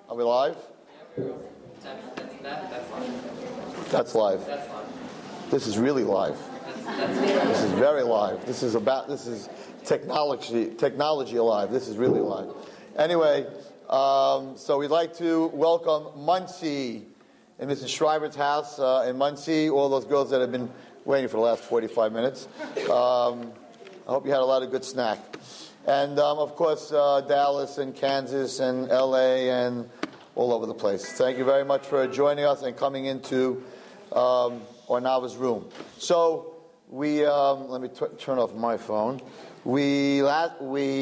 Are we live? That's live. This is really live. This is very live. This is technology alive. This is really live. Anyway, so we'd like to welcome Monsey in Mrs. Schreiber's house in Monsey. All those girls that have been waiting for the last 45 minutes. I hope you had a lot of good snack. And, of course, Dallas and Kansas and L.A. and all over the place. Thank you very much for joining us and coming into Ornava's room. So we, let me turn off my phone. Last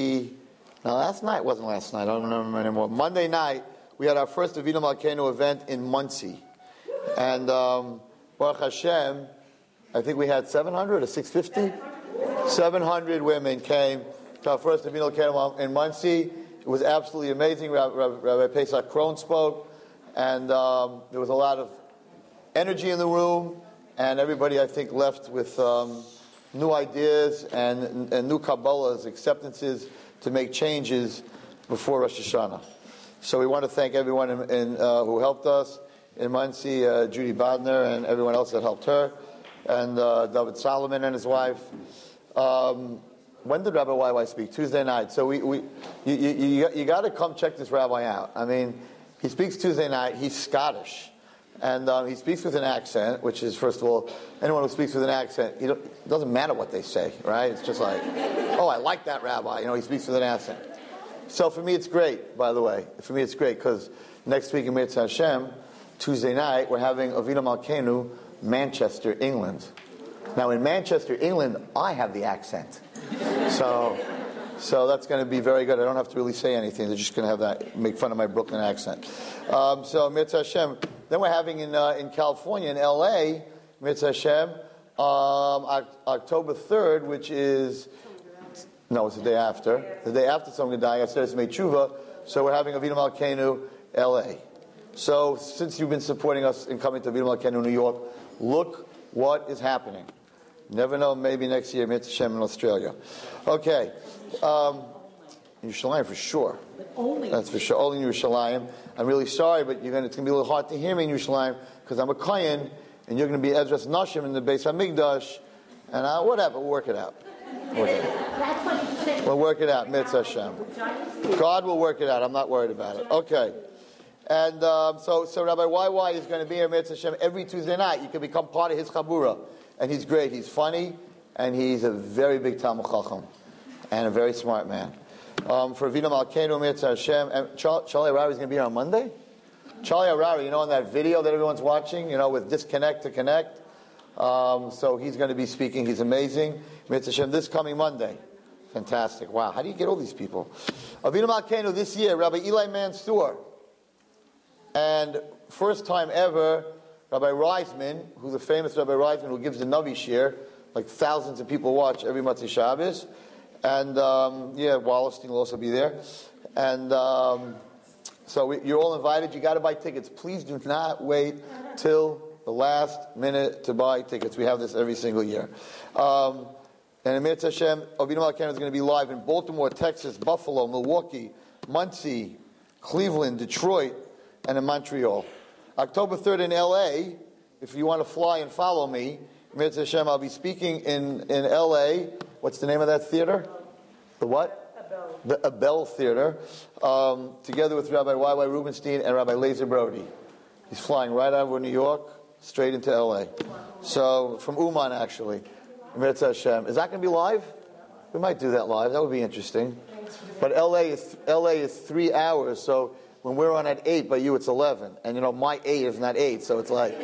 night, wasn't last night, I don't remember anymore. Monday night, we had our first Avinu Malkeinu event in Monsey. And Baruch Hashem, I think we had 700 or 650? 700 women came to our first Avinu Malkeinu in Monsey. It was absolutely amazing. Rabbi Pesach Krohn spoke, and there was a lot of energy in the room, and everybody, I think, left with new ideas and new Kabbalahs, acceptances to make changes before Rosh Hashanah. So we want to thank everyone who helped us in Monsey, Judy Bodner and everyone else that helped her, and David Solomon and his wife. When did Rabbi YY speak? Tuesday night. So you got to come check this rabbi out. I mean, he speaks Tuesday night. He's Scottish, and he speaks with an accent, which is, first of all, anyone who speaks with an accent, it doesn't matter what they say, right? It's just like, oh, I like that rabbi. You know, he speaks with an accent. So for me, it's great. By the way, for me, it's great because next week in Mitzvah Hashem, Tuesday night, we're having Avinu Malkeinu, Manchester, England. Now, in Manchester, England, I have the accent. So that's going to be very good. I don't have to really say anything. They're just going to have that, make fun of my Brooklyn accent. So, Mitzvah Hashem. Then we're having in California, in L.A., Mitzvah Hashem, October 3rd, which is, no, it's the day after. The day after someone dying, I said it's Tshuva. So we're having Avinu Malkeinu, L.A. So since you've been supporting us in coming to Avinu Malkeinu, New York, look what is happening. Never know, maybe next year, Mitzvah Hashem in Australia. Okay. In Yerushalayim for sure. That's for sure. Only in Yerushalayim. I'm really sorry, but it's going to be a little hard to hear me in Yerushalayim because I'm a Kohen, and you're going to be Ezras Nashim in the Beis HaMikdash, and whatever, we'll work it out. We'll work it out, Mitzvah Hashem. God will work it out. I'm not worried about it. Okay. And so Rabbi YY is going to be here, Mitzvah Hashem, every Tuesday night. You can become part of his Chabura. And he's great. He's funny, and he's a very big Talmud Chacham, and a very smart man. For Avinu Malkeinu, Mitzvah Hashem, and Charlie Harari is going to be here on Monday. Charlie Harari, on that video that everyone's watching, with Disconnect to Connect. So he's going to be speaking. He's amazing. Mitzvah Hashem, this coming Monday. Fantastic. Wow. How do you get all these people? Avinu Malkeinu this year, Rabbi Eli Mansour. And first time ever, Rabbi Reisman, who's a famous Rabbi Reisman who gives the Navi shir, like thousands of people watch every Motzei Shabbos. And, Wallerstein will also be there. And so you're all invited. You got to buy tickets. Please do not wait till the last minute to buy tickets. We have this every single year. And in Mitzvah Hashem, Avinu Malkeinu is going to be live in Baltimore, Texas, Buffalo, Milwaukee, Muncie, Cleveland, Detroit, and in Montreal. October 3rd in L.A., if you want to fly and follow me, Mitzvah Hashem, I'll be speaking in L.A. What's the name of that theater? The what? Abel. The Abel Theater, together with Rabbi Y.Y. Rubenstein and Rabbi Lazer Brody. He's flying right out of New York, straight into L.A. So, from Uman, actually. Mitzvah Hashem. Is that going to be live? We might do that live. That would be interesting. But L.A. is 3 hours, so when we're on at 8, by you it's 11. And my 8 is not 8, so it's like...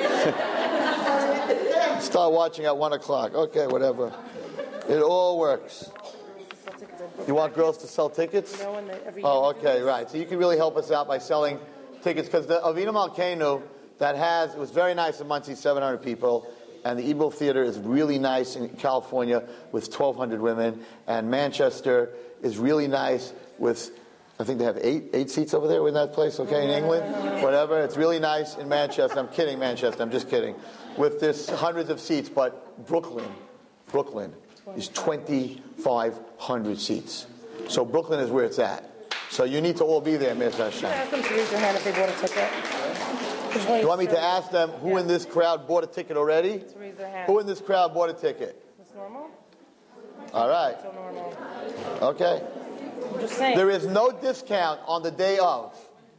Start watching at 1 o'clock. Okay, whatever. It all works. You want girls to sell tickets? Oh, okay, right. So you can really help us out by selling tickets. Because the Avinu Malkeinu it was very nice in Monsey, 700 people. And the Ebel Theater is really nice in California with 1,200 women. And Manchester is really nice with... I think they have eight seats over there in that place, okay, in England? Whatever. It's really nice in Manchester. I'm kidding, Manchester. I'm just kidding. With this hundreds of seats, but Brooklyn is 2,500 seats. So Brooklyn is where it's at. So you need to all be there, Mitzvah Hashem. Ask them to raise their hand if they bought a ticket. You want me to ask them who in this crowd bought a ticket already? To raise their hand. Who in this crowd bought a ticket? That's normal? All right. So normal. Okay. I'm just saying. There is no discount on the day of.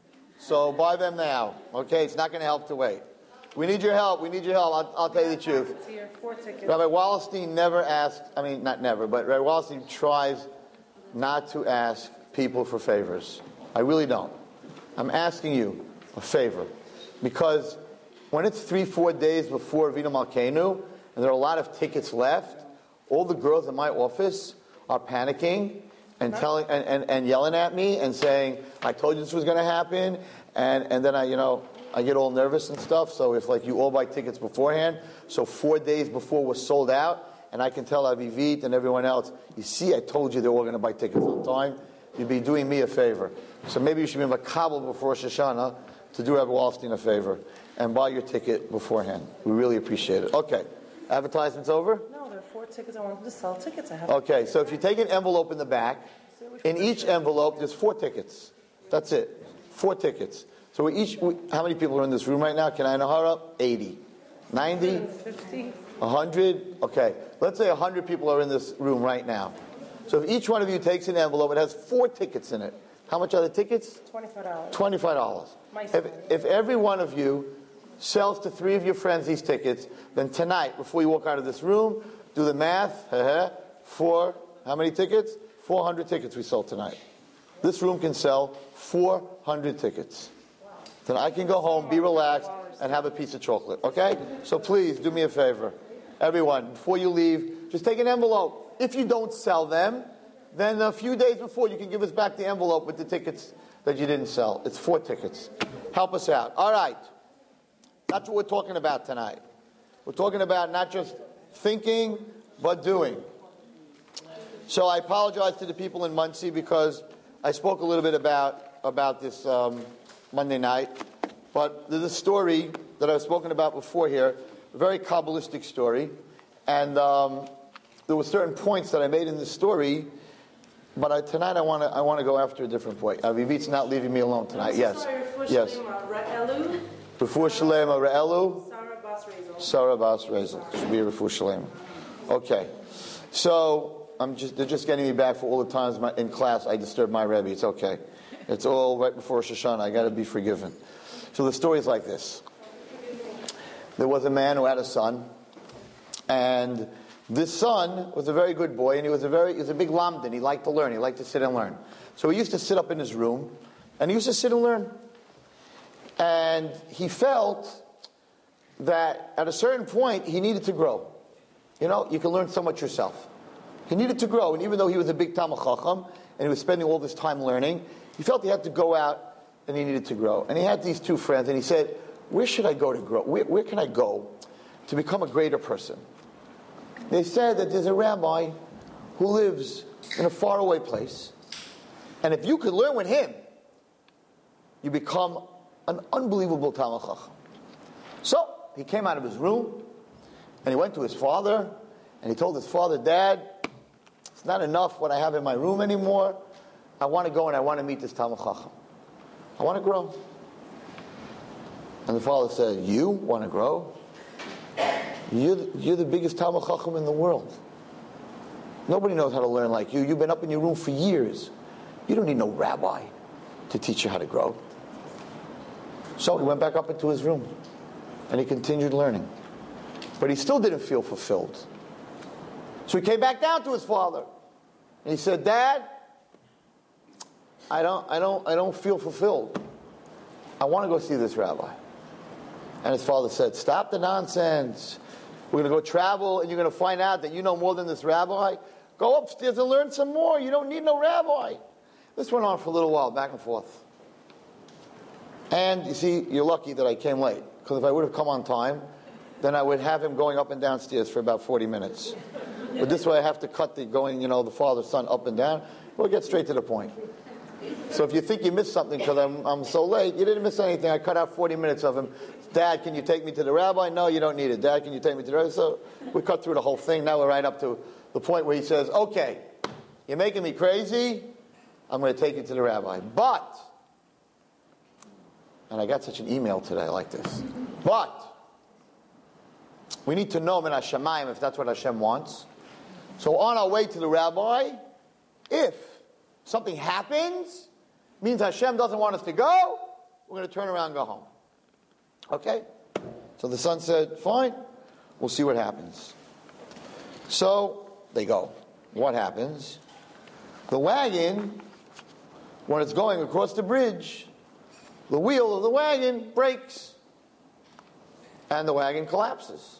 So buy them now. Okay? It's not going to help to wait. We need your help. I'll tell you the truth. It's here. 4 tickets. Rabbi Wallerstein never asks, not never, but Rabbi Wallerstein tries not to ask people for favors. I really don't. I'm asking you a favor. Because when it's 3-4 days before Vina Malkeinu, and there are a lot of tickets left, all the girls in my office are panicking and and yelling at me and saying, I told you this was going to happen, and then I get all nervous and stuff. So if you all buy tickets beforehand, so 4 days before we're sold out, and I can tell Avivit and everyone else, you see, I told you they were all going to buy tickets on time, you'd be doing me a favor. So maybe you should be makabel before Rosh Hashanah to do Rabbi Wallerstein a favor and buy your ticket beforehand. We really appreciate it. Okay. Advertisement's over? No, there are 4 tickets. I want them to sell tickets. Okay, so if you take an envelope in the back, in each envelope there's 4 tickets. That's it. 4 tickets. So how many people are in this room right now? Can I know how up? 80. 90? 50. 100? Okay. Let's say 100 people are in this room right now. So if each one of you takes an envelope, it has 4 tickets in it. How much are the tickets? $25. $25. If every one of you sells to 3 of your friends these tickets, then tonight, before you walk out of this room, do the math. For how many tickets? 400 tickets we sold tonight. This room can sell 400 tickets. Then I can go home, be relaxed, and have a piece of chocolate. Okay? So please, do me a favor. Everyone, before you leave, just take an envelope. If you don't sell them, then a few days before, you can give us back the envelope with the tickets that you didn't sell. It's 4 tickets. Help us out. All right. That's what we're talking about tonight. We're talking about not just thinking, but doing. So I apologize to the people in Muncie because I spoke a little bit about this Monday night. But there's a story that I've spoken about before here, a very Kabbalistic story. And there were certain points that I made in this story. But tonight I want to go after a different point. Avivit's not leaving me alone tonight. Yes. Yes. Refuah Shalema Re'elu. Sarah Bas Rezel. Should be a Refuah Shalema. Okay. So they're just getting me back for all the times in class I disturbed my Rebbe. It's okay. It's all right before Rosh Hashanah. I got to be forgiven. So the story is like this. There was a man who had a son, and this son was a very good boy, and he was a big lamdan. He liked to learn. He liked to sit and learn. So he used to sit up in his room, and he used to sit and learn. And he felt that at a certain point, he needed to grow. You can learn so much yourself. He needed to grow, and even though he was a big Talmid Chacham, and he was spending all this time learning, he felt he had to go out, and he needed to grow. And he had these 2 friends, and he said, where should I go to grow? Where can I go to become a greater person? They said that there's a rabbi who lives in a faraway place, and if you could learn with him, you become an unbelievable Talmid Chacham. So he came out of his room, and he went to his father, and he told his father, Dad, it's not enough what I have in my room anymore. I want to go and I want to meet this Talmid Chacham. I want to grow. And the father said, you want to grow? You're the biggest Talmid Chacham in the world. Nobody knows how to learn like you. You've been up in your room for years. You don't need no rabbi to teach you how to grow. So he went back up into his room, and he continued learning. But he still didn't feel fulfilled. So he came back down to his father, and he said, Dad, I don't feel fulfilled. I want to go see this rabbi. And his father said, stop the nonsense. We're going to go travel, and you're going to find out that you know more than this rabbi. Go upstairs and learn some more. You don't need no rabbi. This went on for a little while, back and forth. And you see, you're lucky that I came late, because if I would have come on time, then I would have him going up and downstairs for about 40 minutes. But this way I have to cut the father, son up and down. We'll get straight to the point. So if you think you missed something because I'm so late, you didn't miss anything. I cut out 40 minutes of him. Dad, can you take me to the rabbi? No, you don't need it. Dad, can you take me to the rabbi? So we cut through the whole thing. Now we're right up to the point where he says, okay, you're making me crazy. I'm going to take it to the rabbi. But, and I got such an email today like this, but we need to know min hashamayim if that's what Hashem wants. So on our way to the rabbi, if something happens, means Hashem doesn't want us to go, we're going to turn around and go home. Okay? So the son said, fine, we'll see what happens. So they go. What happens? The wagon, when it's going across the bridge, the wheel of the wagon breaks and the wagon collapses.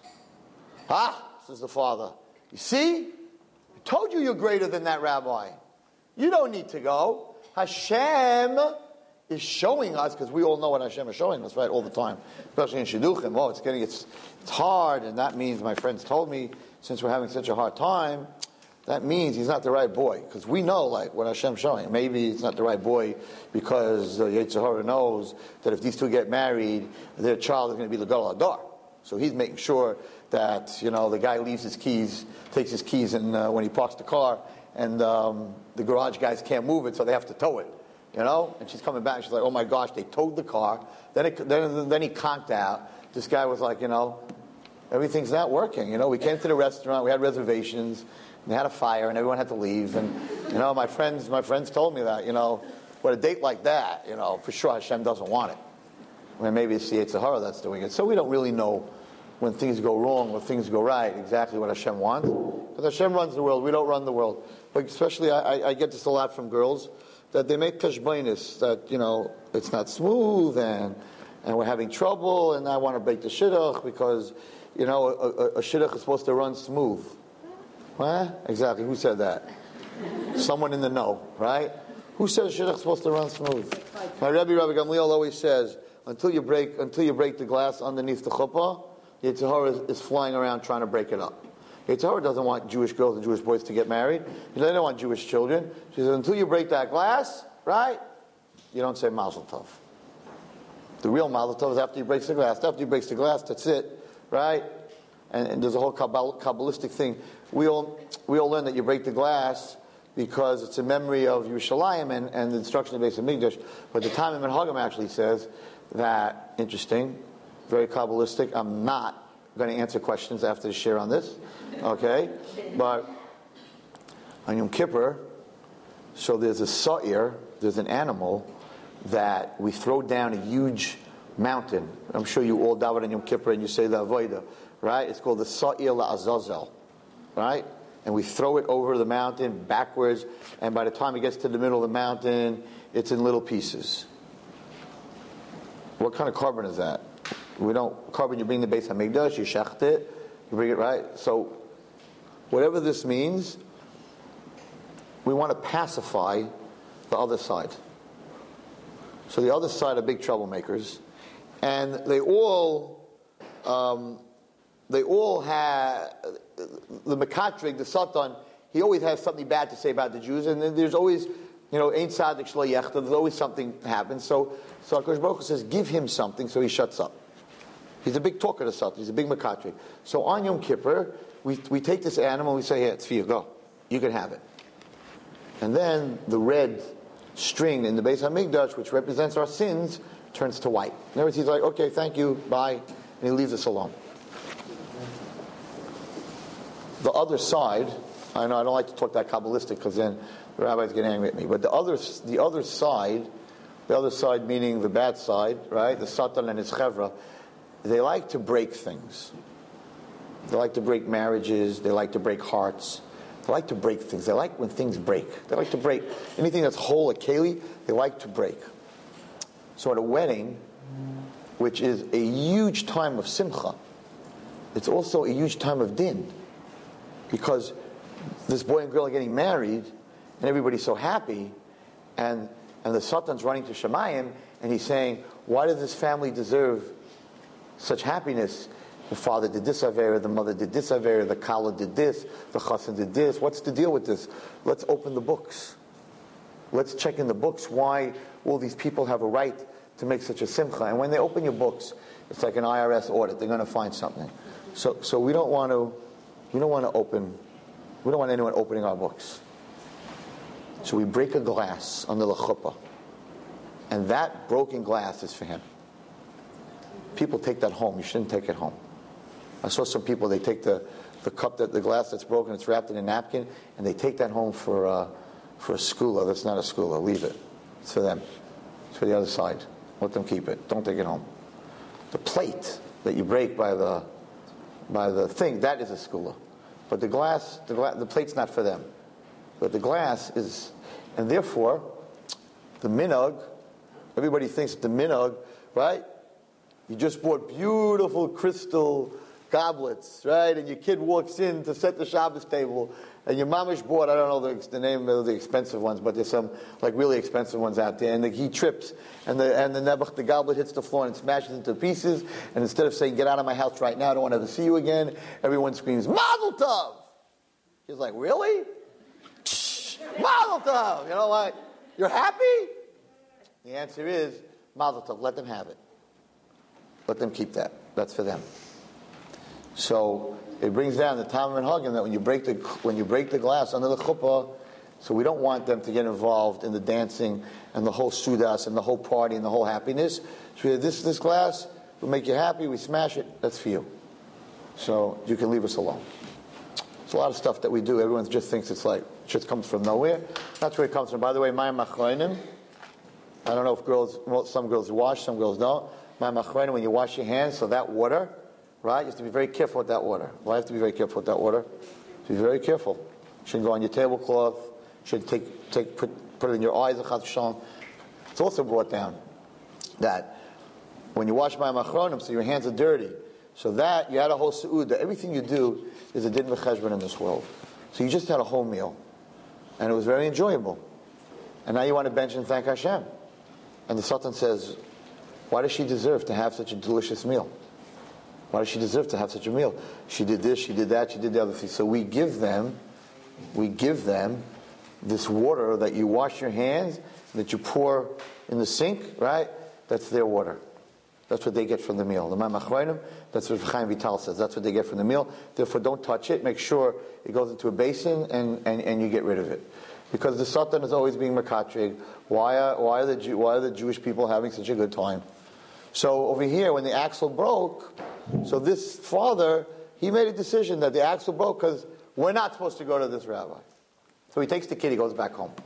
Says the father, you see? I told you you're greater than that rabbi. You don't need to go. Hashem is showing us, because we all know what Hashem is showing us, right, all the time, especially in Shidduchim. Oh, it's hard, and that means, my friends told me, since we're having such a hard time, that means he's not the right boy. Because we know, like, what Hashem's showing. Maybe he's not the right boy because Yetzer Hara knows that if these two get married, their child is going to be the Gadol Hador. So he's making sure that, the guy leaves his keys, takes his keys and when he parks the car, and the garage guys can't move it, so they have to tow it. And she's coming back, she's like, oh my gosh, they towed the car. Then he conked out. This guy was like, everything's not working. We came to the restaurant, we had reservations, and they had a fire, and everyone had to leave. And, my friends told me that, what a date like that, for sure Hashem doesn't want it. Well, maybe it's the Yetzer Hara that's doing it. So we don't really know when things go wrong or things go right exactly what Hashem wants. Because Hashem runs the world, we don't run the world. But especially, I get this a lot from girls, that they make kashbainis, that, it's not smooth, and we're having trouble, and I want to break the shidduch, because, a shidduch is supposed to run smooth. What? Exactly, who said that? Someone in the know, right? Who says shidduch is supposed to run smooth? My Rabbi Gamliel always says, until you break the glass underneath the chuppah, Yetzer Hara is flying around trying to break it up. Yetzer Hara doesn't want Jewish girls and Jewish boys to get married. They don't want Jewish children. She says, until you break that glass, right, you don't say Mazel Tov. The real Mazel Tov is after he breaks the glass. After he breaks the glass, that's it, right? And there's a whole Kabbalistic thing. We all learn that you break the glass because it's a memory of Yerushalayim and the destruction of Beis Hamikdash. But the Talmud Hagam actually says that, interesting, very Kabbalistic. I'm not going to answer questions after the share on this, okay? But on Yom Kippur, so there's a sa'ir, there's an animal that we throw down a huge mountain. I'm sure you all daven on Yom Kippur and you say the avodah, right? It's called the sa'ir la'azazel, right? And we throw it over the mountain backwards, and by the time it gets to the middle of the mountain, it's in little pieces. What kind of carbon is that? Carbon, you bring the Beis Hamikdash, you shecht it, you bring it, right? So, whatever this means, we want to pacify the other side. So the other side are big troublemakers, and they all have, the Mekatrig, the Satan, he always has something bad to say about the Jews, and then there's always, Ein Tzadik Shlo Yechta, there's always something happens. So HaKadosh Baruch Hu says, give him something, so he shuts up. He's a big talker to Satan. He's a big Mekatrig. So on Yom Kippur, we take this animal, we say, here, it's for you, go. You can have it. And then the red string in the Beis Hamikdash, which represents our sins, turns to white. In other words, he's like, okay, thank you, bye, and he leaves us alone. The other side, I know I don't like to talk that Kabbalistic because then the rabbis get angry at me, but the other side meaning the bad side, right, the Satan and his chevra, they like to break things. They like to break marriages, they like to break hearts, they like to break things. They like when things break. They like to break anything that's whole, a keli, they like to break. So at a wedding, which is a huge time of simcha, it's also a huge time of din. Because this boy and girl are getting married, and everybody's so happy, and the Satan's running to Shemayim, and he's saying, why does this family deserve such happiness? The father did this avera, the mother did this avera, the kala did this, the chassan did this. What's the deal with this? Let's open the books. Let's check in the books why all these people have a right to make such a simcha. And when they open your books, it's like an IRS audit. They're going to find something. So we don't want anyone opening our books. So we break a glass under the chuppah. And that broken glass is for him. People take that home. You shouldn't take it home. I saw some people, they take the cup, the glass that's broken, it's wrapped in a napkin, and they take that home for a skula. That's not a skula. Leave it. It's for them. It's for the other side. Let them keep it. Don't take it home. The plate that you break by the thing, that is a skula. But the plate's not for them. But the glass is, and therefore, the minhag, everybody thinks the minhag, right? You just bought beautiful crystal goblets, right? And your kid walks in to set the Shabbos table, and your mamish bought, I don't know the name of the expensive ones, but there's some like really expensive ones out there, and he trips, and the goblet hits the floor and smashes into pieces, and instead of saying, get out of my house right now, I don't want to ever see you again, everyone screams, Mazel Tov! He's like, really? Mazel Tov! You know what? You're happy? The answer is, Mazel Tov, let them have it. Let them keep that. That's for them. So it brings down the Talmud and Hagim that when you break the glass under the chuppah, so we don't want them to get involved in the dancing and the whole sudas and the whole party and the whole happiness. So this glass will make you happy. We smash it. That's for you. So you can leave us alone. There's a lot of stuff that we do. Everyone just thinks it's like it just comes from nowhere. That's where it comes from. By the way, my machronim. I don't know if some girls wash, some girls don't. My machronim, when you wash your hands, so that water, right? You have to be very careful with that water. Why have to be very careful with that water? Be very careful. Shouldn't go on your tablecloth. Should put it in your eyes. It's also brought down that when you wash my machronim, so your hands are dirty. So that you had a whole su'udah. Everything you do is a din v'cheshbon in this world. So you just had a whole meal, and it was very enjoyable. And now you want to bench and thank Hashem. And the Sultan says, why does she deserve to have such a delicious meal? Why does she deserve to have such a meal? She did this, she did that, she did the other thing. So we give them this water that you wash your hands, that you pour in the sink, right? That's their water. That's what they get from the meal. The Ma'amachronim, that's what Chaim Vital says. That's what they get from the meal. Therefore, don't touch it. Make sure it goes into a basin and you get rid of it. Because the Sultan is always being makatrig. Why are the Jewish people having such a good time? So over here, when the axle broke, so this father, he made a decision that the axle broke because we're not supposed to go to this rabbi. So he takes the kid, he goes back home.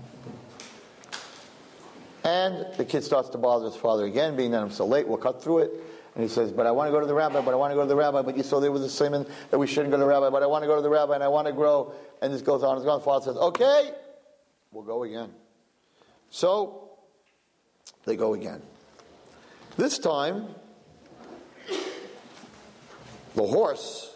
And the kid starts to bother his father again, being that I'm so late, we'll cut through it. And he says, but I want to go to the rabbi, but you saw there was a simon that we shouldn't go to the rabbi, but I want to go to the rabbi and I want to grow. And this goes on and on. The father says, okay, we'll go again. So they go again. This time, the horse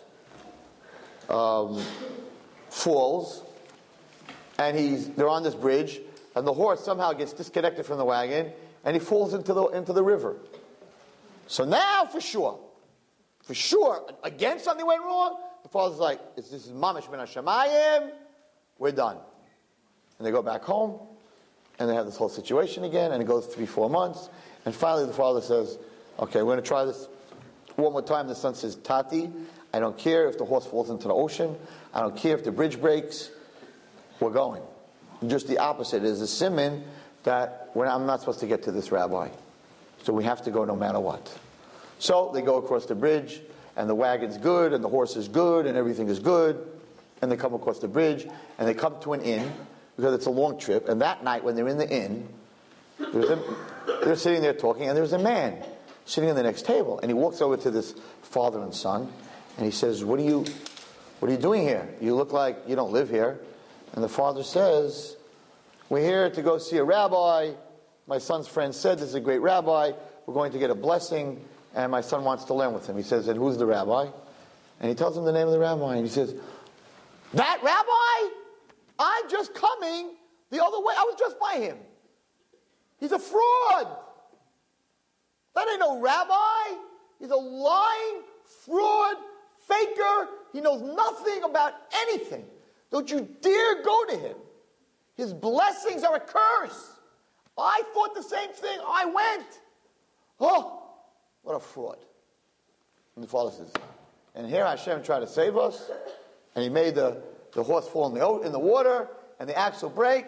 falls, and they're on this bridge, and the horse somehow gets disconnected from the wagon, and he falls into the river. So now, for sure, again something went wrong. The father's like, "This is mamish ben hashamayim. We're done." And they go back home, and they have this whole situation again, and it goes 3-4 months. And finally the father says, okay, we're going to try this one more time. The son says, Tati, I don't care if the horse falls into the ocean. I don't care if the bridge breaks. We're going. Just the opposite is a simon that I'm not supposed to get to this rabbi. So we have to go no matter what. So they go across the bridge, and the wagon's good, and the horse is good, and everything is good. And they come across the bridge, and they come to an inn, because it's a long trip. And that night, when they're in the inn, they're sitting there talking, and there's a man sitting at the next table. And he walks over to this father and son, and he says, what are you doing here? You look like you don't live here. And the father says, we're here to go see a rabbi. My son's friend said this is a great rabbi. We're going to get a blessing, and my son wants to learn with him. He says, and who's the rabbi? And he tells him the name of the rabbi, and he says, that rabbi? I'm just coming the other way. I was just by him. He's a fraud. That ain't no rabbi. He's a lying, fraud, faker. He knows nothing about anything. Don't you dare go to him. His blessings are a curse. I thought the same thing. I went. Oh, what a fraud. And the father says, and here Hashem tried to save us, and he made the horse fall in the water, and the axle break,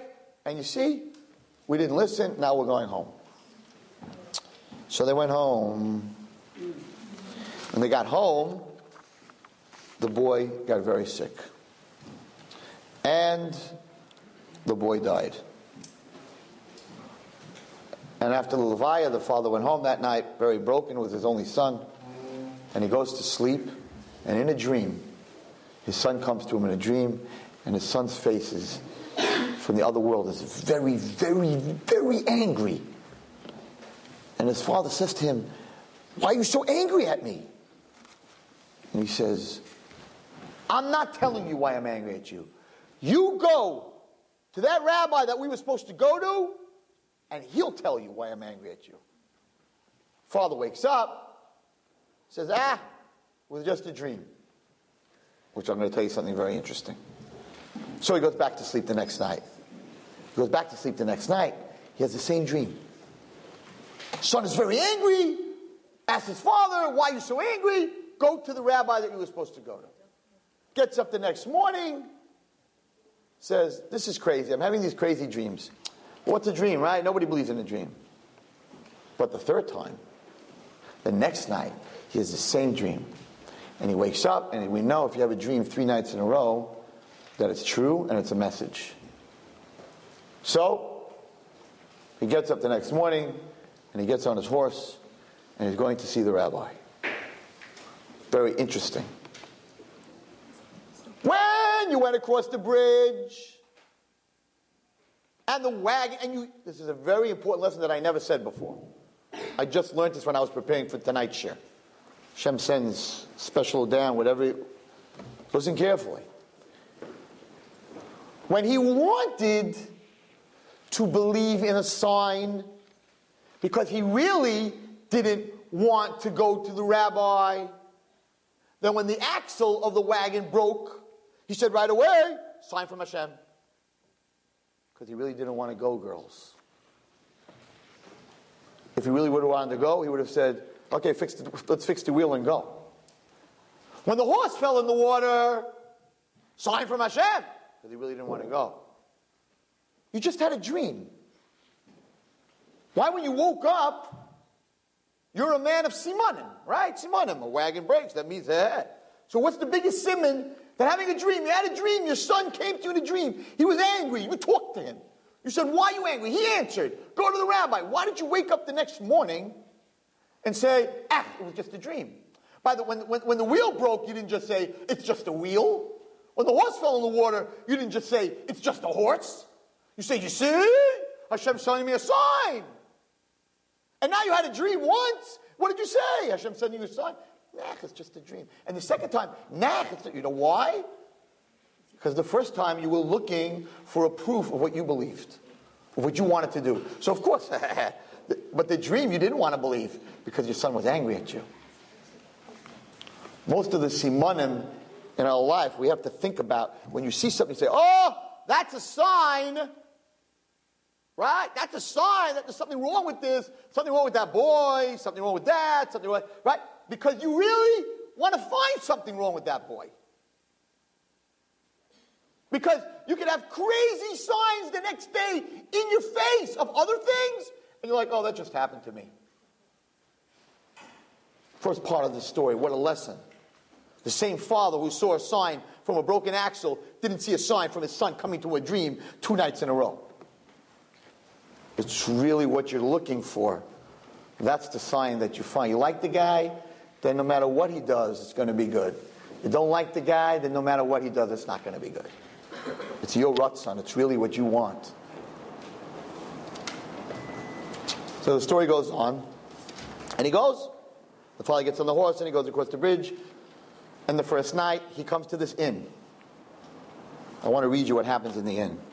And you see, we didn't listen, now we're going home. So they went home. When they got home, the boy got very sick. And the boy died. And after the Levaya, the father went home that night, very broken, with his only son. And he goes to sleep, and in a dream, his son comes to him in a dream, and his son's face is, from the other world, is very, very, very angry. And his father says to him, "Why are you so angry at me?" And he says, "I'm not telling you why I'm angry at you. You go to that rabbi that we were supposed to go to, and he'll tell you why I'm angry at you." Father wakes up, says, it was just a dream. Which I'm going to tell you something very interesting. So he goes back to sleep the next night. He goes back to sleep the next night. He has the same dream. Son is very angry. Asks his father, "Why are you so angry?" "Go to the rabbi that you were supposed to go to." Gets up the next morning. Says, "This is crazy. I'm having these crazy dreams." What's a dream, right? Nobody believes in a dream. But the third time, the next night, he has the same dream. And he wakes up, and we know if you have a dream 3 nights in a row, that it's true and it's a message. So, he gets up the next morning, and he gets on his horse, and he's going to see the rabbi. Very interesting. When you went across the bridge, and the wagon, this is a very important lesson that I never said before. I just learned this when I was preparing for tonight's share. Hashem sends special down, whatever. Listen carefully. When he wanted to believe in a sign, because he really didn't want to go to the rabbi, then when the axle of the wagon broke, he said right away, "Sign from Hashem." Because he really didn't want to go, girls. If he really would have wanted to go, he would have said, "Okay, let's fix the wheel and go." When the horse fell in the water, "Sign from Hashem," because he really didn't want to go. You just had a dream. Why, when you woke up, you're a man of simanim, right? Simanim, a wagon breaks, that means So what's the biggest siman than having a dream? You had a dream, your son came to you in a dream. He was angry, you talked to him. You said, "Why are you angry?" He answered, "Go to the rabbi." Why did you wake up the next morning and say, it was just a dream? By the when the wheel broke, you didn't just say, "It's just a wheel." When the horse fell in the water, you didn't just say, "It's just a horse." You say, "You see? Hashem's sending me a sign." And now you had a dream once. What did you say? "Hashem's sending you a sign." It's just a dream. And the second time, you know why? Because the first time you were looking for a proof of what you believed, of what you wanted to do. So of course, but the dream you didn't want to believe because your son was angry at you. Most of the simanim in our life, we have to think about when you see something, you say, "Oh, that's a sign." Right? That's a sign that there's something wrong with this, something wrong with that boy, something wrong with that, something wrong, right? Because you really want to find something wrong with that boy. Because you can have crazy signs the next day in your face of other things, and you're like, "Oh, that just happened to me." First part of the story, what a lesson. The same father who saw a sign from a broken axle didn't see a sign from his son coming to a dream 2 nights in a row. It's really what you're looking for. That's the sign that you find. You like the guy, then no matter what he does, it's going to be good. You don't like the guy, then no matter what he does, it's not going to be good. It's your ratzon. It's really what you want. So the story goes on. And he goes. The father gets on the horse and he goes across the bridge. And the first night, he comes to this inn. I want to read you what happens in the inn.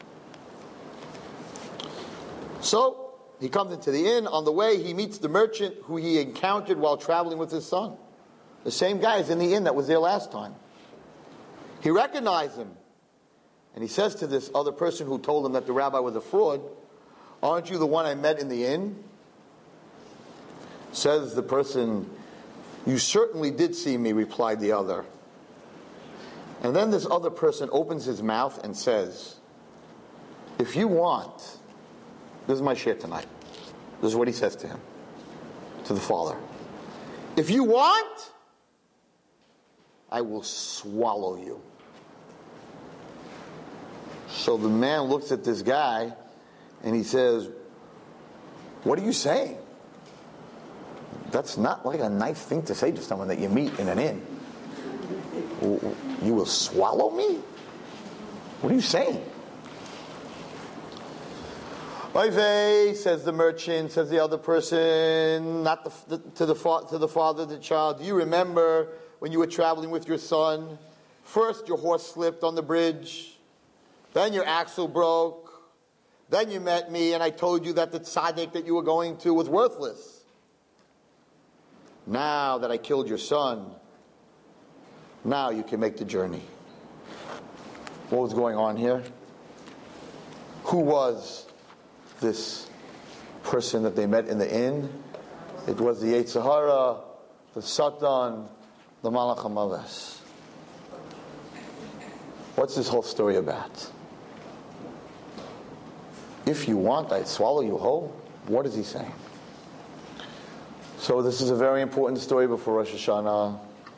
So, he comes into the inn. On the way, he meets the merchant who he encountered while traveling with his son. The same guy is in the inn that was there last time. He recognized him. And he says to this other person who told him that the rabbi was a fraud, "Aren't you the one I met in the inn?" Says the person, "You certainly did see me," replied the other. And then this other person opens his mouth and says, if you want, this is my share tonight. This is what he says to him, to the father. If you want, I will swallow you. So the man looks at this guy and he says, what are you saying? That's not like a nice thing to say to someone that you meet in an inn. You will swallow me? What are you saying? Oy vey, says the merchant, says the other person, not to the father, the child. Do you remember when you were traveling with your son? First your horse slipped on the bridge, then your axle broke, then you met me and I told you that the tzaddik that you were going to was worthless. Now that I killed your son, now you can make the journey. What was going on here? Who was this person that they met in the inn? It was the Yetzer Hara, the Satan, the Malach HaMaves. What's this whole story about? If you want, I'd swallow you whole. What is he saying? So this is a very important story before Rosh Hashanah.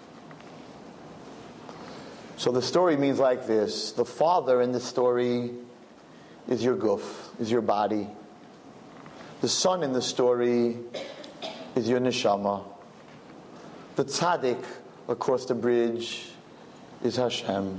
So the story means like this. The father in the story is your guf, is your body. The son in the story is your neshama. The tzaddik across the bridge is Hashem.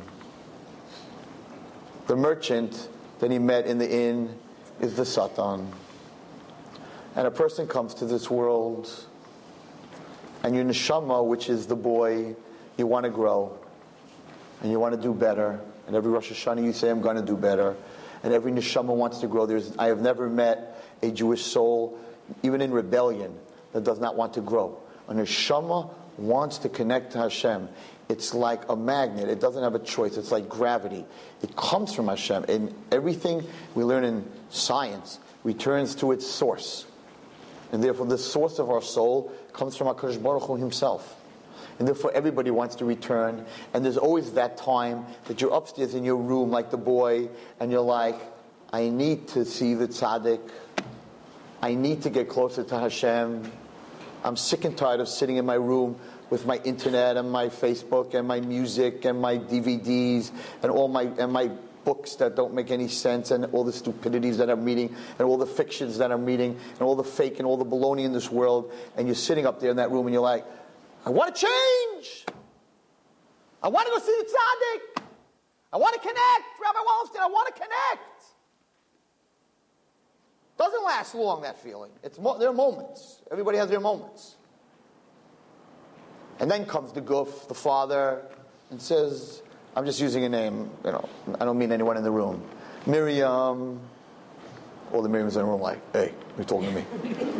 The merchant that he met in the inn is the Satan. And a person comes to this world, and your neshama, which is the boy, you want to grow, and you want to do better. And every Rosh Hashanah you say, I'm going to do better. And every neshama wants to grow. I have never met a Jewish soul, even in rebellion, that does not want to grow. A neshama wants to connect to Hashem. It's like a magnet. It doesn't have a choice. It's like gravity. It comes from Hashem. And everything we learn in science returns to its source. And therefore the source of our soul comes from HaKadosh Baruch Hu himself. And therefore everybody wants to return. And there's always that time that you're upstairs in your room like the boy, and you're like, I need to see the tzaddik. I need to get closer to Hashem. I'm sick and tired of sitting in my room with my internet and my Facebook and my music and my DVDs and all my books that don't make any sense, and all the stupidities that I'm reading, and all the fictions that I'm reading, and all the fake and all the baloney in this world. And you're sitting up there in that room and you're like, I want to change. I want to go see the tzaddik. I want to connect. Rabbi Wallerstein, I want to connect. Doesn't last long, that feeling. There are moments. Everybody has their moments. And then comes the guf, the father, and says, I'm just using a name, I don't mean anyone in the room. Miriam. All the Miriams in the room like, hey, you're talking to me.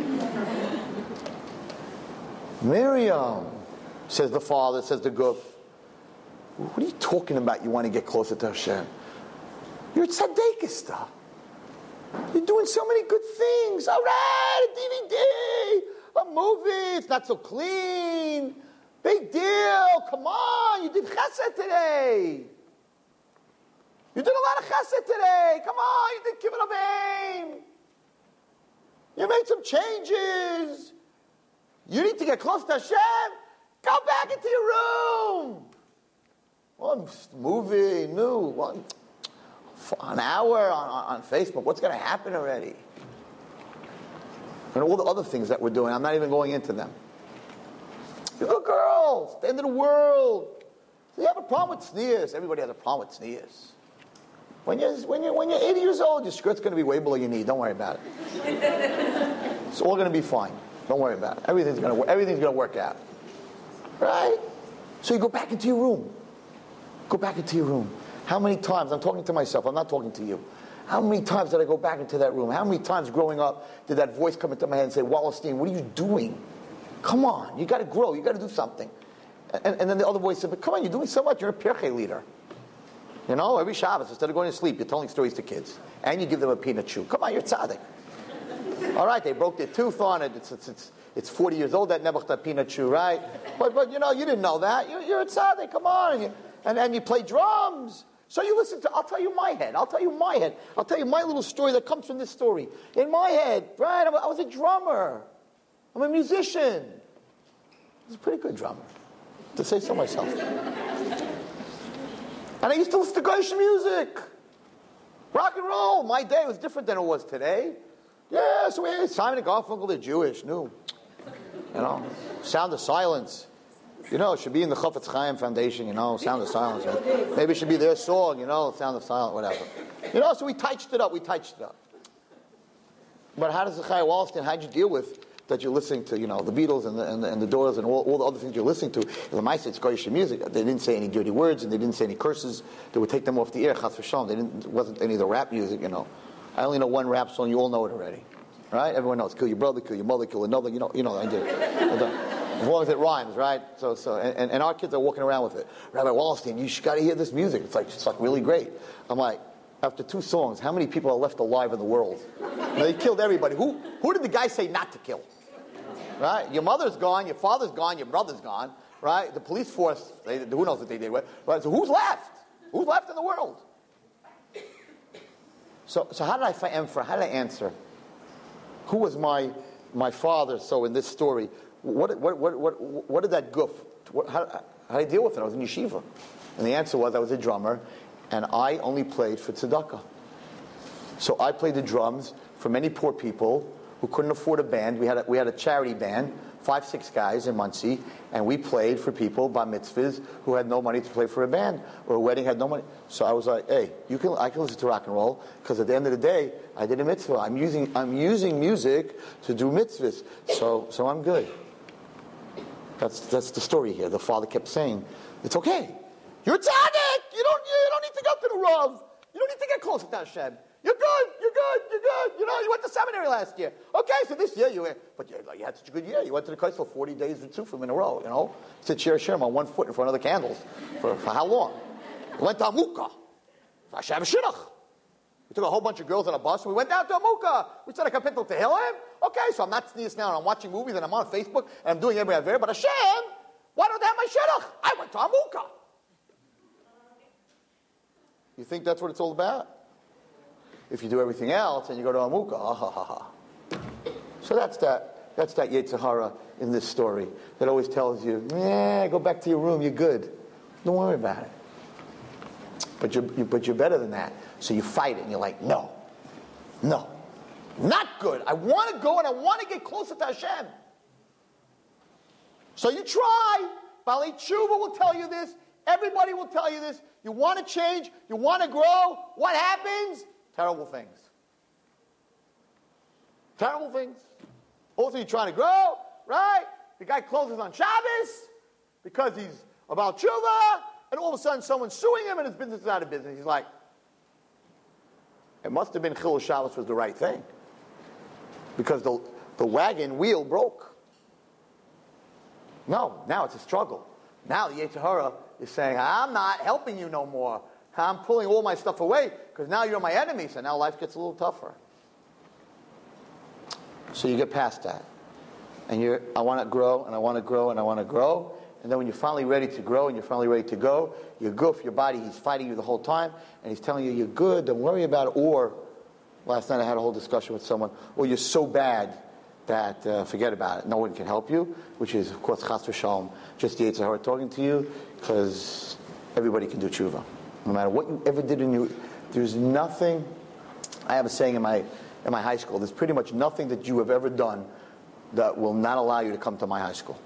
Miriam, says the father, says the guf. What are you talking about? You want to get closer to Hashem? You're a tzaddikista. You're doing so many good things. All right, a DVD, a movie. It's not so clean. Big deal. Come on. You did chesed today. You did a lot of chesed today. Come on. You did kibbut avim. You made some changes. You need to get close to Hashem. Go back into your room. One movie, an hour on Facebook. What's going to happen already? And all the other things that we're doing, I'm not even going into them. You're good girls, the end of the world. So you have a problem with sneers. Everybody has a problem with sneers. When you're 80 years old, your skirt's going to be way below your knee. Don't worry about it. It's all going to be fine. Don't worry about it. Everything's going to work out. Right? So you go back into your room. Go back into your room. How many times, I'm talking to myself, I'm not talking to you. How many times did I go back into that room? How many times growing up did that voice come into my head and say, Wallerstein, what are you doing? Come on, you got to grow, you got to do something. And then the other voice said, but come on, you're doing so much, you're a pirchei leader. Every Shabbos, instead of going to sleep, you're telling stories to kids. And you give them a peanut chew. Come on, you're tzaddik. All right, they broke their tooth on it. It's 40 years old, that nebuch peanut chew, right? But you didn't know that. You're a tzaddik, come on. And you play drums. So you listen to, I'll tell you my head. I'll tell you my little story that comes from this story. In my head, right, I was a drummer. I'm a musician. I was a pretty good drummer, to say so myself. And I used to listen to Goyish music. Rock and roll. My day was different than it was today. Yeah, so we had Simon and Garfunkel, they're Jewish, new. Sound of Silence. It should be in the Chafetz Chaim Foundation, Sound of Silence. Right? Maybe it should be their song, Sound of Silence, whatever. So we touched it up. But how does the Chai Wallerstein, how'd you deal with that you're listening to, the Beatles and the Doors and all the other things you're listening to? The Maisa, it's Goyish music. They didn't say any dirty words and they didn't say any curses that would take them off the air, Chas v'shalom. It wasn't any of the rap music, I only know one rap song, you all know it already. Right? Everyone knows. Kill your brother, kill your mother, kill another, the idea. As long as it rhymes, right? And our kids are walking around with it. Rabbi Wallerstein, you got to hear this music. It's like really great. I'm like, after 2 songs, how many people are left alive in the world? They killed everybody. Who did the guy say not to kill? Right? Your mother's gone, your father's gone, your brother's gone. Right? The police force, who knows what they did with? Right? So who's left? Who's left in the world? So how did I answer? Who was my father? So in this story, what did that goof? How did I deal with it? I was in yeshiva, and the answer was I was a drummer, and I only played for tzedakah. So I played the drums for many poor people who couldn't afford a band. We had a charity band, 5-6 guys in Muncie, and we played for people, bar mitzvahs, who had no money to play for a band, or a wedding had no money. So I was like, hey, I can listen to rock and roll, because at the end of the day, I did a mitzvah. I'm using music to do mitzvahs, so I'm good. That's the story here. The father kept saying, it's okay. You're a tzaddik. You don't need to go to the Rav. You don't need to get closer to Hashem. You're good. You went to seminary last year. Okay, so this year you had such a good year. You went to the Kaisel 40 days Ritzufim in a row, Sit Shir Hashem on one foot in front of the candles. For how long? You went to Amuka. Hashem Shidduch. We took a whole bunch of girls on a bus and we went down to Amuka. We said, I can to Tehillim. Okay, so I'm not sneezing now and I'm watching movies and I'm on Facebook and I'm doing everything there. But Hashem, why don't they have my Shidduch? I went to Amuka. You think that's what it's all about? If you do everything else and you go to Amuka, So that's that Yetzer Hara in this story that always tells you, go back to your room, you're good. Don't worry about it. But you're better than that. So you fight it and you're like, no, not good. I want to go and I want to get closer to Hashem. So you try. Baalei Tshuva will tell you this. Everybody will tell you this. You want to change. You want to grow. What happens? Terrible things. Terrible things. Also, you're trying to grow, right? The guy closes on Shabbos because he's about tshuva, and all of a sudden someone's suing him and his business is out of business. He's like, it must have been Chilul Shabbos was the right thing because the wagon wheel broke. No, now it's a struggle. Now the Yetzer Hara is saying, I'm not helping you no more. I'm pulling all my stuff away because now you're my enemy, so now life gets a little tougher. So you get past that. And I want to grow, and I want to grow, and I want to grow. And then when you're finally ready to grow and you're finally ready to go, your goof, your body, he's fighting you the whole time, and he's telling you, you're good, don't worry about it. Or, last night I had a whole discussion with someone, or you're so bad that forget about it. No one can help you, which is, of course, Chas v'Shalom, just the Yetzer Hara talking to you, because everybody can do tshuva. No matter what you ever did there's nothing, I have a saying in my high school, there's pretty much nothing that you have ever done that will not allow you to come to my high school.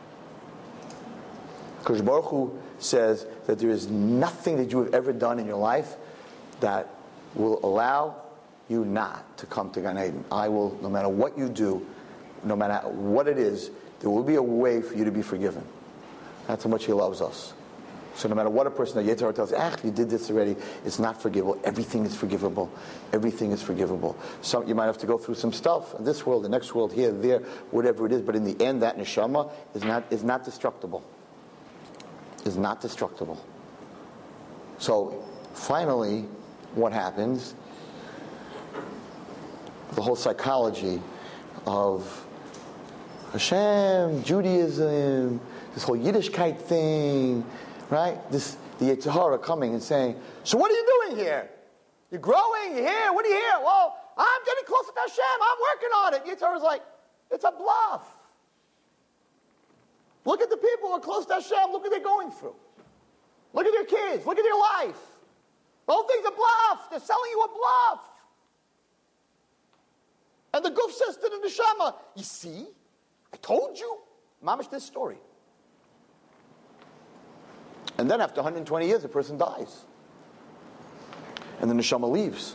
Kodesh Baruch Hu says that there is nothing that you have ever done in your life that will allow you not to come to Gan Eden. I will, no matter what you do, no matter what it is, there will be a way for you to be forgiven. That's how much He loves us. So no matter what a person, the Yetzer Hara tells you, you did this already, it's not forgivable. Everything is forgivable. Everything is forgivable. You might have to go through some stuff in this world, the next world, here, there, whatever it is, but in the end, that neshama is not destructible. Is not destructible. So finally, what happens? The whole psychology of Hashem, Judaism, this whole Yiddishkeit thing, right? This the Yetzer Hara coming and saying, so what are you doing here? You're growing, you're here, what are you here? Well, I'm getting closer to Hashem, I'm working on it. Yetzer Hara's like, it's a bluff. Look at the people who are close to Hashem, look what they're going through. Look at their kids, look at their life. The whole thing's a bluff. They're selling you a bluff. And the Guf says to the Neshama, you see, I told you. Mamish this story. And then after 120 years, the person dies. And the Neshama leaves.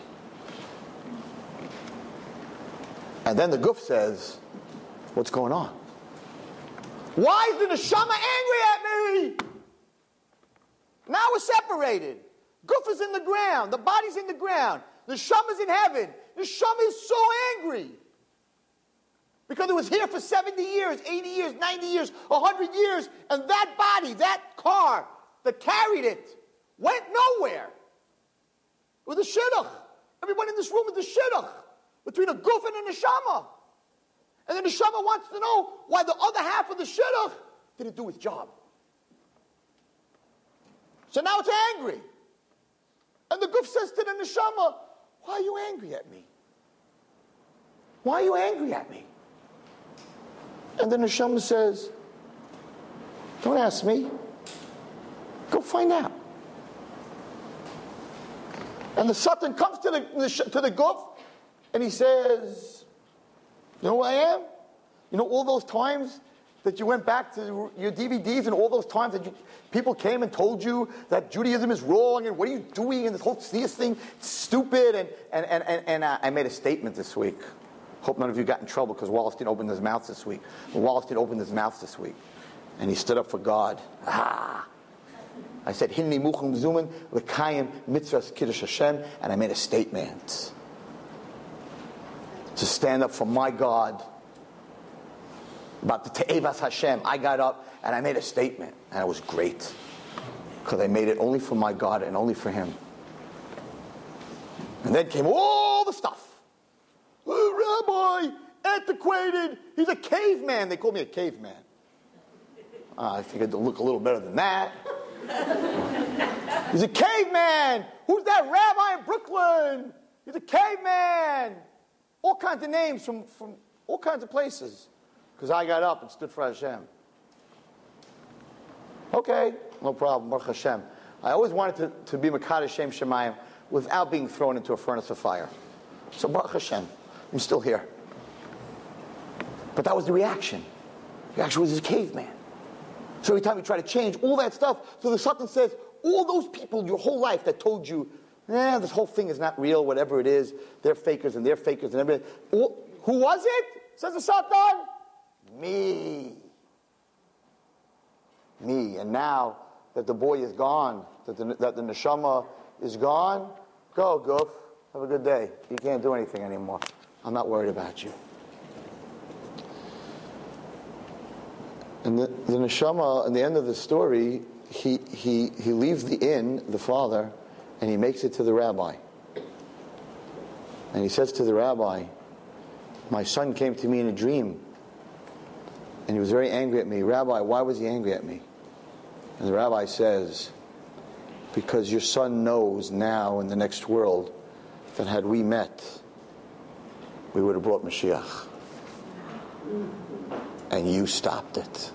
And then the Guf says, what's going on? Why is the Neshama angry at me? Now we're separated. Guf is in the ground. The body's in the ground. The Neshama is in heaven. The Neshama is so angry. Because it was here for 70 years, 80 years, 90 years, 100 years, and that body, that car that carried it, went nowhere. It was a shidduch. Everyone in this room is a shidduch between a Guf and a Neshama. And the Neshama wants to know why the other half of the shidduch didn't do its job. So now it's angry. And the Guf says to the Neshama, why are you angry at me? Why are you angry at me? And the Neshama says, don't ask me. Go find out. And the Satan comes to the Guf and he says, you know who I am? You know all those times that you went back to your DVDs and all those times that people came and told you that Judaism is wrong and what are you doing and this whole Tznius thing, it's stupid. And I made a statement this week. Hope none of you got in trouble because Wallerstein opened his mouth this week. Wallerstein opened his mouth this week. And he stood up for God. I said, Hinni muchum zumen l'kayim mitzvahs kiddush Hashem. And I made a statement. To stand up for my God. About the Te'evas Hashem. I got up and I made a statement. And it was great. Because I made it only for my God and only for Him. And then came all the stuff. Oh, Rabbi, antiquated. He's a caveman. They call me a caveman. I think I'd look a little better than that. He's a caveman. Who's that rabbi in Brooklyn? He's a caveman. All kinds of names from all kinds of places. Because I got up and stood for Hashem. Okay, no problem. Baruch Hashem. I always wanted to be Mekadosh Shem Shemayim without being thrown into a furnace of fire. So Baruch Hashem, I'm still here. But that was the reaction. The reaction was this caveman. So every time you try to change all that stuff, so the Satan says, all those people your whole life that told you, this whole thing is not real, whatever it is, they're fakers and everything. Who was it? Says the Satan. Me. And now that the boy is gone, that the Neshama is gone, go, Guf. Have a good day. You can't do anything anymore. I'm not worried about you. And the Neshama, in the end of the story, he leaves the inn, the father, and he makes it to the rabbi. And he says to the rabbi, my son came to me in a dream, and he was very angry at me. Rabbi, why was he angry at me? And the rabbi says, because your son knows now in the next world that had we met, we would have brought Mashiach. And you stopped it.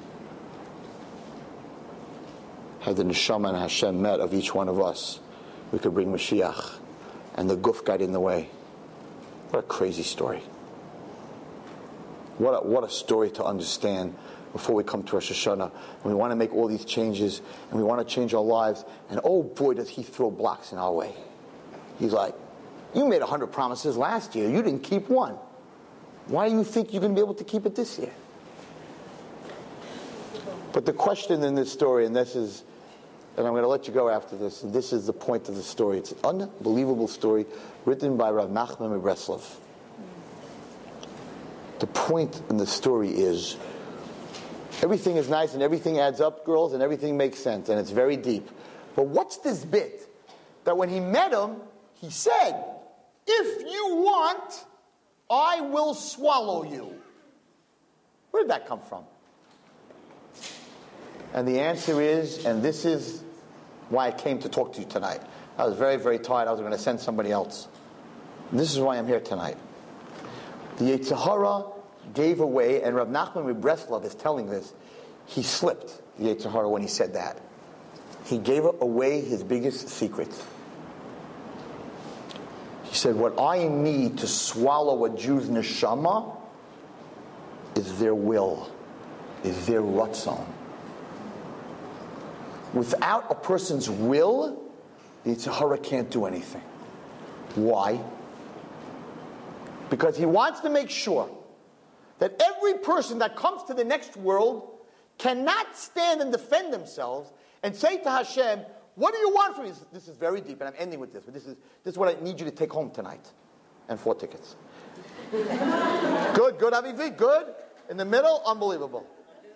Had the Neshama and Hashem met of each one of us, we could bring Mashiach. And the Guf got in the way. What a crazy story. What a story to understand before we come to Rosh Hashanah. And we want to make all these changes, and we want to change our lives. And oh boy, does he throw blocks in our way. He's like, you made 100 promises last year. You didn't keep one. Why do you think you're going to be able to keep it this year? But the question in this story, and I'm going to let you go after this, and this is the point of the story. It's an unbelievable story written by Rav Nachman of Breslov. The point in the story is, everything is nice and everything adds up, girls, and everything makes sense, and it's very deep. But what's this bit? That when he met him, he said, if you want, I will swallow you. Where did that come from? And the answer is, and this is why I came to talk to you tonight. I was very, very tired. I was going to send somebody else. This is why I'm here tonight. The Yetzer Hara gave away, and Rav Nachman Breslov is telling this, he slipped, the Yetzer Hara, when he said that. He gave away his biggest secret. He said, what I need to swallow a Jew's neshama is their will, is their ratzon. Without a person's will, the Yetzer Hara can't do anything. Why? Because he wants to make sure that every person that comes to the next world cannot stand and defend themselves and say to Hashem, what do you want from me? This is very deep, and I'm ending with this, but this is what I need you to take home tonight. And 4 tickets. Good, Avivi, good. In the middle, unbelievable.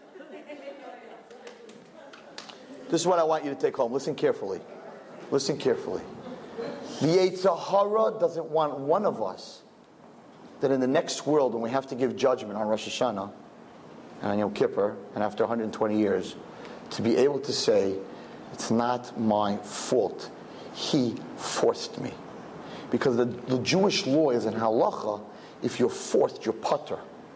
This is what I want you to take home. Listen carefully. Listen carefully. The Yetzer Hara doesn't want one of us that in the next world, when we have to give judgment on Rosh Hashanah and on Yom Kippur, and after 120 years, to be able to say, it's not my fault. He forced me. Because the Jewish law is in halacha, if you're forced, you're patur.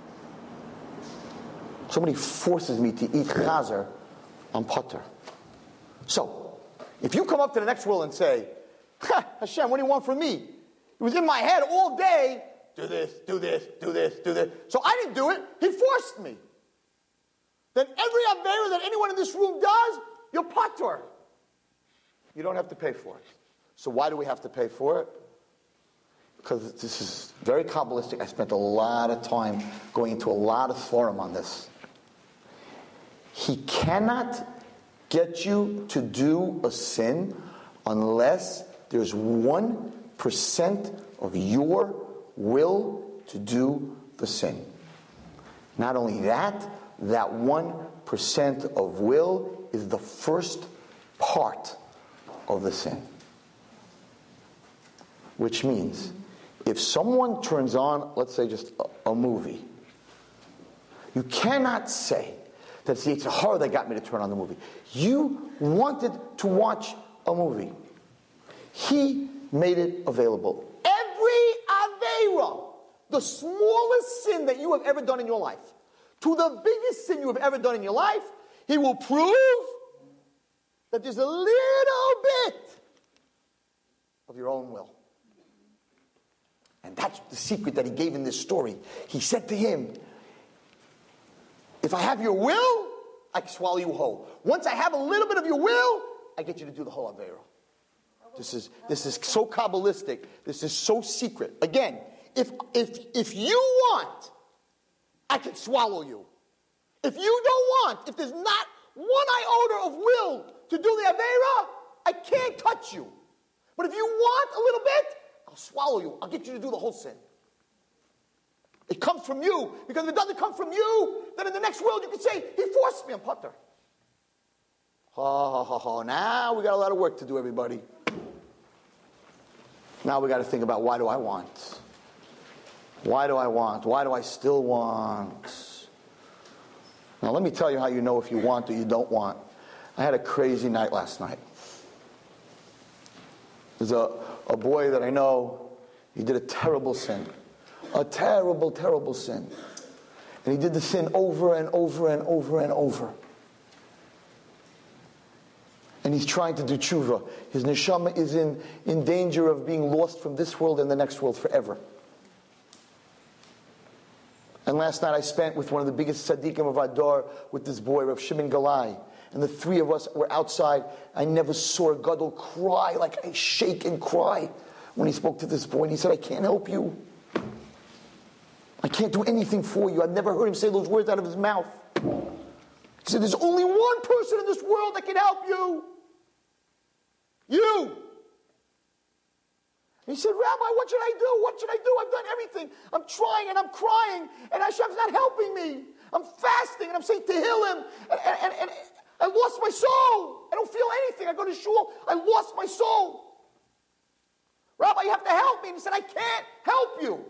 Somebody forces me to eat chazer, I'm patur. So, if you come up to the next world and say, Hashem, what do you want from me? It was in my head all day, do this, do this, do this, do this. So I didn't do it, he forced me. Then every avera that anyone in this room does, you're patur. You don't have to pay for it. So why do we have to pay for it? Because this is very Kabbalistic. I spent a lot of time going into a lot of forum on this. He cannot get you to do a sin unless there's 1% of your will to do the sin. Not only that, that 1% of will is the first part of the sin. Which means, if someone turns on, let's say just a movie, you cannot say that it's the Yetzer Hara that got me to turn on the movie. You wanted to watch a movie. He made it available. Every Aveira, the smallest sin that you have ever done in your life, to the biggest sin you have ever done in your life, he will prove that there's a little bit of your own will. And that's the secret that he gave in this story. He said to him, if I have your will, I can swallow you whole. Once I have a little bit of your will, I get you to do the whole Aveira. This is so Kabbalistic. This is so secret. Again, if you want, I can swallow you. If you don't want, if there's not one iota of will to do the Aveira, I can't touch you. But if you want a little bit, I'll swallow you. I'll get you to do the whole sin. It comes from you. Because if it doesn't come from you, then in the next world you can say, he forced me, I'm patur. Now we got a lot of work to do, everybody. Now we got to think about, why do I want? Why do I want? Why do I still want? Now let me tell you how you know if you want or you don't want. I had a crazy night last night. There's a boy that I know, he did a terrible sin. A terrible, terrible sin. And he did the sin over and over and over and over. And he's trying to do tshuva. His neshama is in danger of being lost from this world and the next world forever. And last night I spent with one of the biggest tzaddikim of Adar with this boy, Rav Shimon Galai. And the three of us were outside. I never saw a gadol cry, like I shake and cry, when he spoke to this boy. And he said, I can't help you. I can't do anything for you. I've never heard him say those words out of his mouth. He said, there's only one person in this world that can help you. You. And he said, Rabbi, what should I do? What should I do? I've done everything. I'm trying and I'm crying, and Hashem's not helping me. I'm fasting and I'm saying Tehillim, and I lost my soul. I don't feel anything. I go to shul. I lost my soul. Rabbi, you have to help me. And he said, I can't help you.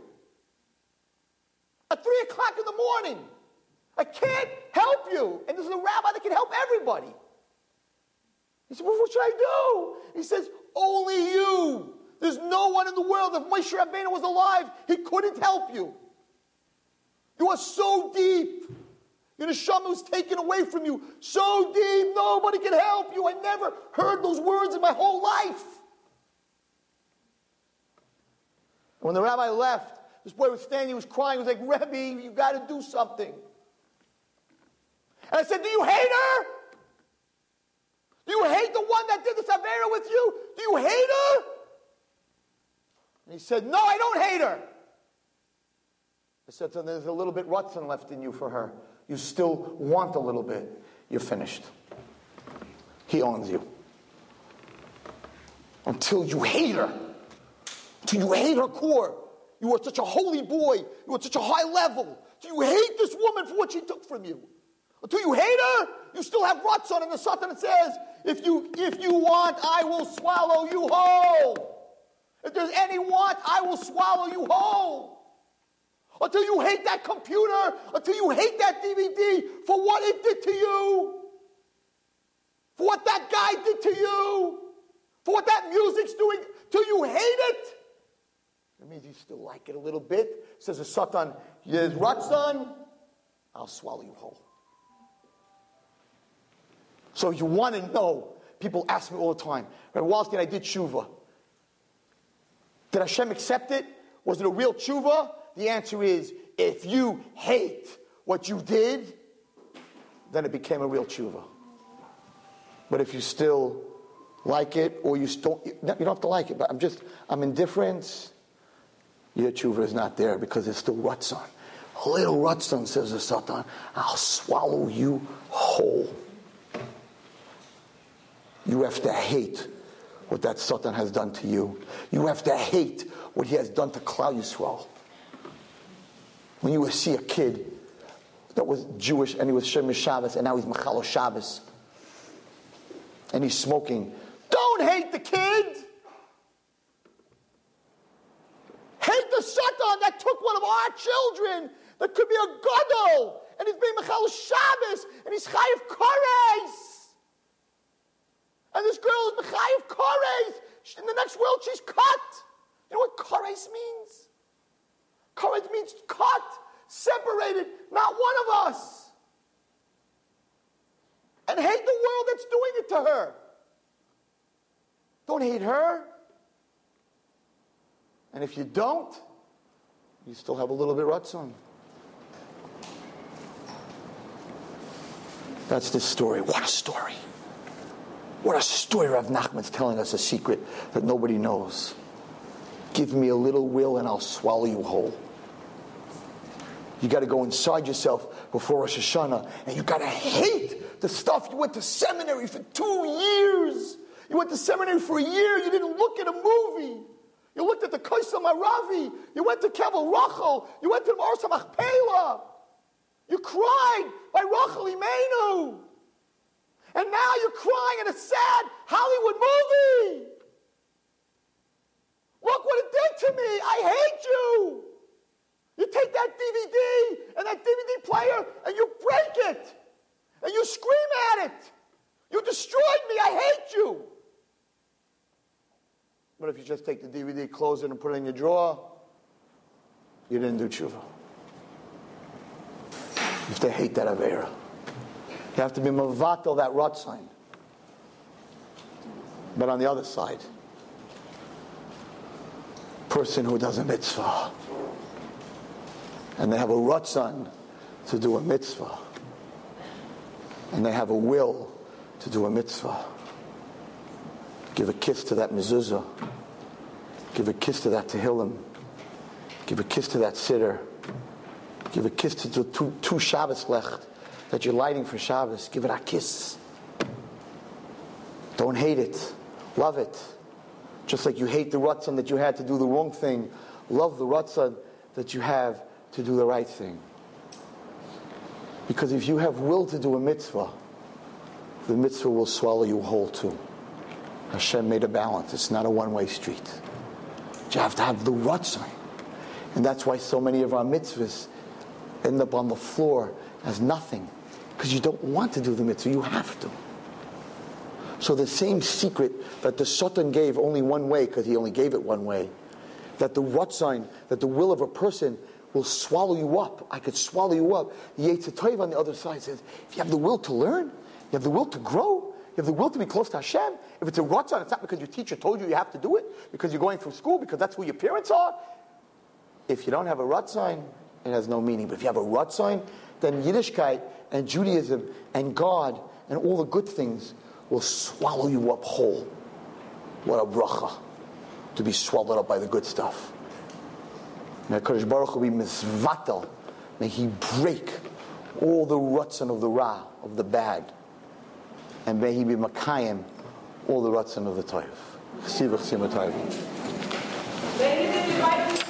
At 3 o'clock in the morning, I can't help you. And there's a rabbi that can help everybody. He said, well, what should I do? He says, only you. There's no one in the world. If Moshe Rabbeinu was alive, he couldn't help you. You are so deep. Your neshama was taken away from you. So deep, nobody can help you. I never heard those words in my whole life. When the rabbi left, this boy was standing, he was crying. He was like, Rebbe, you got to do something. And I said, do you hate her? Do you hate the one that did this Avera with you? Do you hate her? And he said, no, I don't hate her. I said to him, there's a little bit Ratzon left in you for her. You still want a little bit. You're finished. He owns you. Until you hate her. Until you hate her core. You are such a holy boy. You are such a high level. Until you hate this woman for what she took from you. Until you hate her, you still have Ratzon. And the Satan says, if you want, I will swallow you whole. If there's any want, I will swallow you whole. Until you hate that computer, until you hate that DVD for what it did to you, for what that guy did to you, for what that music's doing, till you hate it. That means you still like it a little bit. Says the Satan, yes, Ratzon, I'll swallow you whole. So you want to know, people ask me all the time, Rabbi Wallerstein, I did tshuva. Did Hashem accept it? Was it a real tshuva? The answer is, if you hate what you did, then it became a real tshuva. But if you still like it, or you don't have to like it, but I'm indifferent, your tshuva is not there because there's still Ratzon. A little Ratzon, says the Satan, I'll swallow you whole. You have to hate what that Satan has done to you. You have to hate what he has done to Klal Yisrael. When you see a kid that was Jewish and he was Shemesh Shabbos and now he's Mechalo Shabbos and he's smoking, don't hate the kid. Hate the Satan that took one of our children that could be a gadol and he's being Mechalo Shabbos and he's Chayiv Koreis. And this girl is Mechayiv Koreis. In the next world, she's cut. You know what Koreis means? Koreis means cut, separated, not one of us. And hate the world that's doing it to her. Don't hate her. And if you don't, you still have a little bit Ratzon. That's the story. What a story. What a story. Rav Nachman's telling us a secret that nobody knows. Give me a little will and I'll swallow you whole. You got to go inside yourself before Rosh Hashanah and you got to hate the stuff. You went to seminary for 2 years. You went to seminary for a year. You didn't look at a movie. You looked at the Kaisel Maravi. You went to Kevel Rachel. You went to the Marsa Machpelah. You cried by Rachel Imenu. And now you're crying in a sad Hollywood movie. Look what it did to me. I hate you. You take that DVD and that DVD player and you break it. And you scream at it. You destroyed me. I hate you. But if you just take the DVD, close it, and put it in your drawer, you didn't do tshuva. You have to hate that Avera. You have to be mavatal that Ratzon. But on the other side, person who does a mitzvah, and they have a Ratzon to do a mitzvah, and they have a will to do a mitzvah. Give a kiss to that mezuzah. Give a kiss to that tehillim. Give a kiss to that siddur. Give a kiss to the two Shabbos lecht that you're lighting for Shabbos. Give it a kiss. Don't hate it. Love it. Just like you hate the Ratzon that you had to do the wrong thing, love the Ratzon that you have to do the right thing. Because if you have will to do a mitzvah, the mitzvah will swallow you whole too. Hashem made a balance. It's not a one-way street. You have to have the Ratzon. And that's why so many of our mitzvahs end up on the floor as nothing. Because you don't want to do the mitzvah. You have to. So the same secret that the Satan gave only one way, because he only gave it one way, that the Ratzon, that the will of a person will swallow you up. I could swallow you up. The Yetzer Tov on the other side says, if you have the will to learn, you have the will to grow, you have the will to be close to Hashem. If it's a Ratzon, it's not because your teacher told you you have to do it, because you're going through school, because that's who your parents are. If you don't have a Ratzon, it has no meaning. But if you have a Ratzon, then Yiddishkeit and Judaism and God and all the good things will swallow you up whole. What a bracha, to be swallowed up by the good stuff. May HaKadosh Baruch Hu be mizvatel. May He break all the Ratzon of the Ra, of the bad. And may He be makayim all the Ratzon of the Tov. Chesiv v'chesima Tov.